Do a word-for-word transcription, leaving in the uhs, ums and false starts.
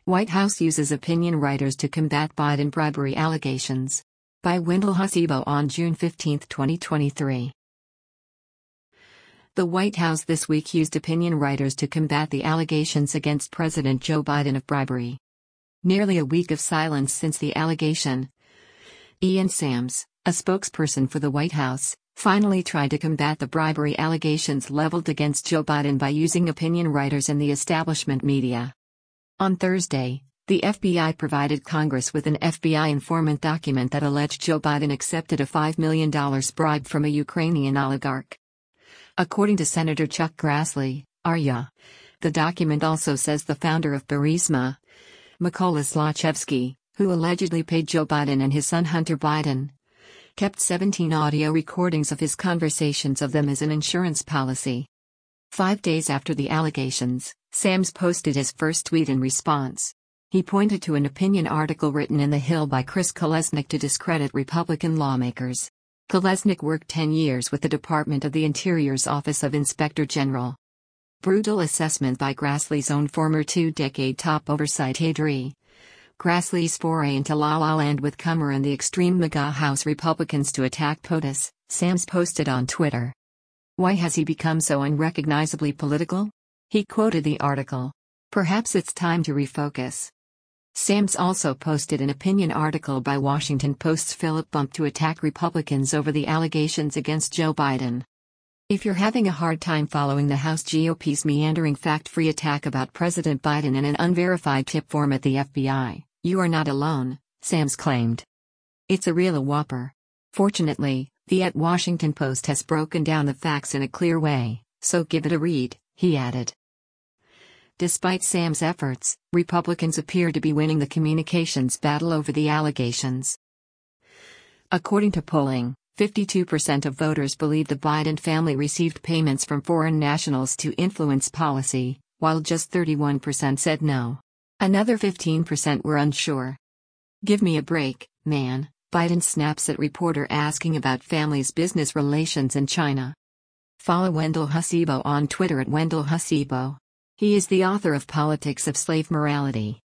White House uses opinion writers to combat Biden bribery allegations. By Wendell Hasibo on June fifteenth, twenty twenty-three. The White House this week used opinion writers to combat the allegations against President Joe Biden of bribery. Nearly a week of silence since the allegation. Ian Sams, a spokesperson for the White House, finally tried to combat the bribery allegations leveled against Joe Biden by using opinion writers in the establishment media. On Thursday, the F B I provided Congress with an F B I informant document that alleged Joe Biden accepted a five million dollars bribe from a Ukrainian oligarch. According to Senator Chuck Grassley, R Y A, the document also says the founder of Burisma, Mykola Zlochevsky, who allegedly paid Joe Biden and his son Hunter Biden, kept seventeen audio recordings of his conversations of them as an insurance policy. Five days after the allegations, Sams posted his first tweet in response. He pointed to an opinion article written in The Hill by Chris Kolesnik to discredit Republican lawmakers. Kolesnik worked ten years with the Department of the Interior's Office of Inspector General. Brutal assessment by Grassley's own former two-decade top oversight aide. Grassley's foray into La La Land with Comer and the extreme MAGA House Republicans to attack POTUS, Sams posted on Twitter. Why has he become so unrecognizably political? He quoted the article. Perhaps it's time to refocus. Sams also posted an opinion article by Washington Post's Philip Bump to attack Republicans over the allegations against Joe Biden. If you're having a hard time following the House G O P's meandering fact-free attack about President Biden in an unverified tip form at the F B I, you are not alone, Sams claimed. It's a real whopper. Fortunately, the at Washington Post has broken down the facts in a clear way, so give it a read, he added. Despite Sams' efforts, Republicans appear to be winning the communications battle over the allegations. According to polling, fifty-two percent of voters believe the Biden family received payments from foreign nationals to influence policy, while just thirty-one percent said no. Another fifteen percent were unsure. Give me a break, man, Biden snaps at reporter asking about family's business relations in China. Follow Wendell Hasibo on Twitter at Wendell Hasibo. He is the author of Politics of Slave Morality.